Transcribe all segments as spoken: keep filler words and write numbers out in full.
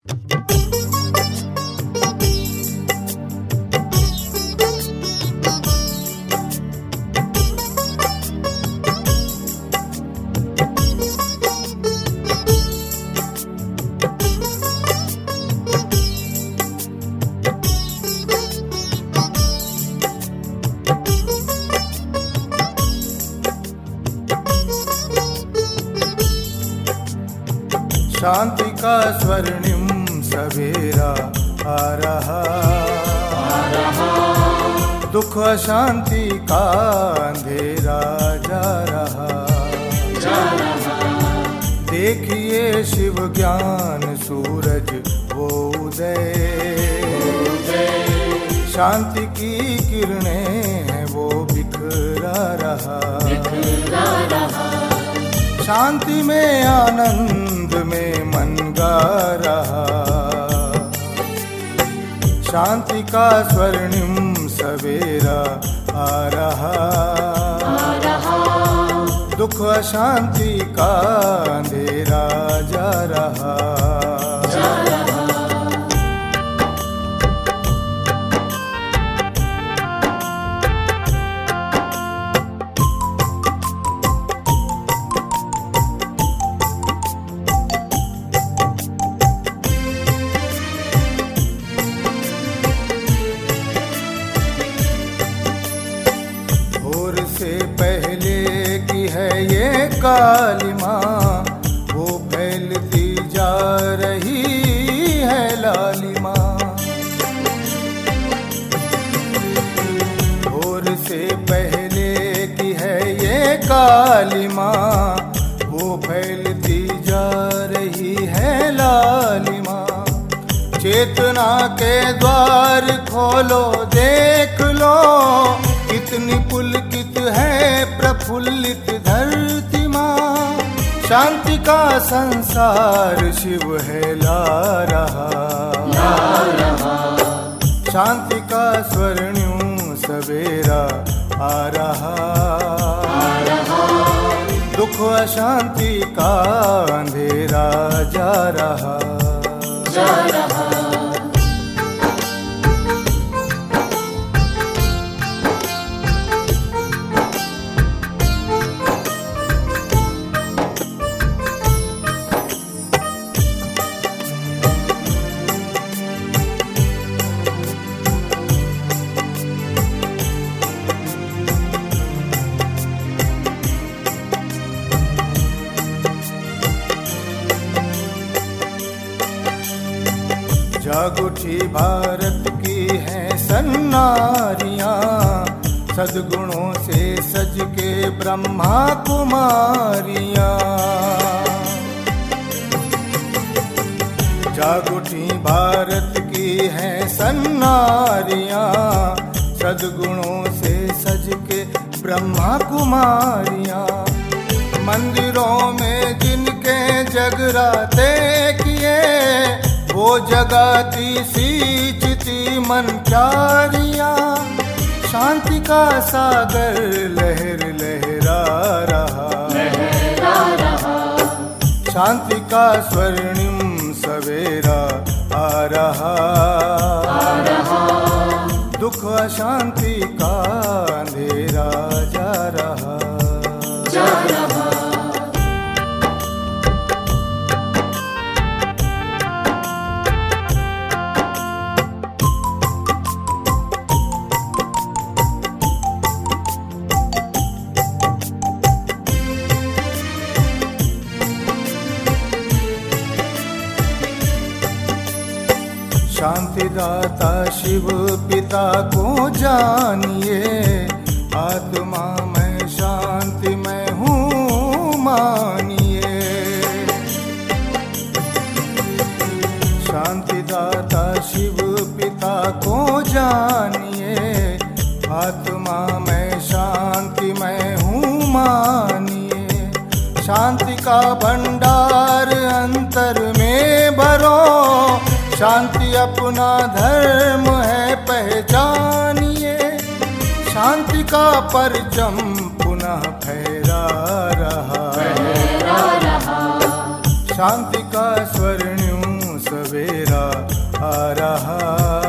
शांति का स्वर्णिम सवेरा आ रहा, आ रहा। दुख अशांति का अंधेरा जा रहा, जा रहा। देखिए शिव ज्ञान सूरज वो उदय, शांति की किरणें हैं वो बिखरा रहा, बिखरा रहा। शांति में आनंद में मन गा रहा, शांति का स्वर्णिम सवेरा आ रहा, आ रहा। दुख अशांति का अंधेरा जा रहा, जा रहा। काली माँ वो फैलती जा रही है लालिमा, भोर से पहले की है ये काली माँ वो फैलती जा रही है लालिमा। चेतना के द्वार खोलो देख लो, कितनी पुलकित है प्रफुल्लित धरती माँ। शांति का संसार शिव है ला रहा, ला रहा। शांति का स्वर्णिम सवेरा आ रहा, आ रहा। दुख अशांति का अंधेरा जा रहा, जा रहा। जागुठी भारत की हैं सन्नारियां, सद्गुणों से सज के ब्रह्मा कुमारियां। जागुठी भारत की हैं सन्नारियां, सद्गुणों से सज के ब्रह्मा कुमारियां। मंदिरों में जिनके जगराते किए, वो जगाती सींचती मन प्यारियां। शांति का सागर लहर लहरा रहा, लहरा रहा। शांति का स्वर्णिम सवेरा आ रहा, आ रहा। दुख अशांति का अंधेरा जा रहा, जा रहा। शांतिदाता शिव पिता को जानिए, आत्मा में शांति में हूँ मानिए। शांतिदाता शिव पिता को जानिए, आत्मा में शांति में हूँ मानिए। शांति का भंडार अंतर में भरो, शांति अपना धर्म है पहचानिए। शांति का परचम पुनः फहरा रहा, फहरा रहा। शांति का स्वर्णिम सवेरा रहा,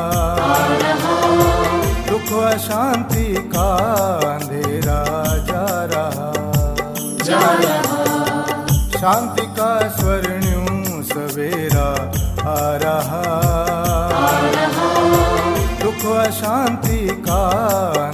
दुख अशांति का अंधेरा जा रहा, जा रहा। शांति का स्वर्णिम सवेरा आ रहा, आ रहा। दुख अशांति का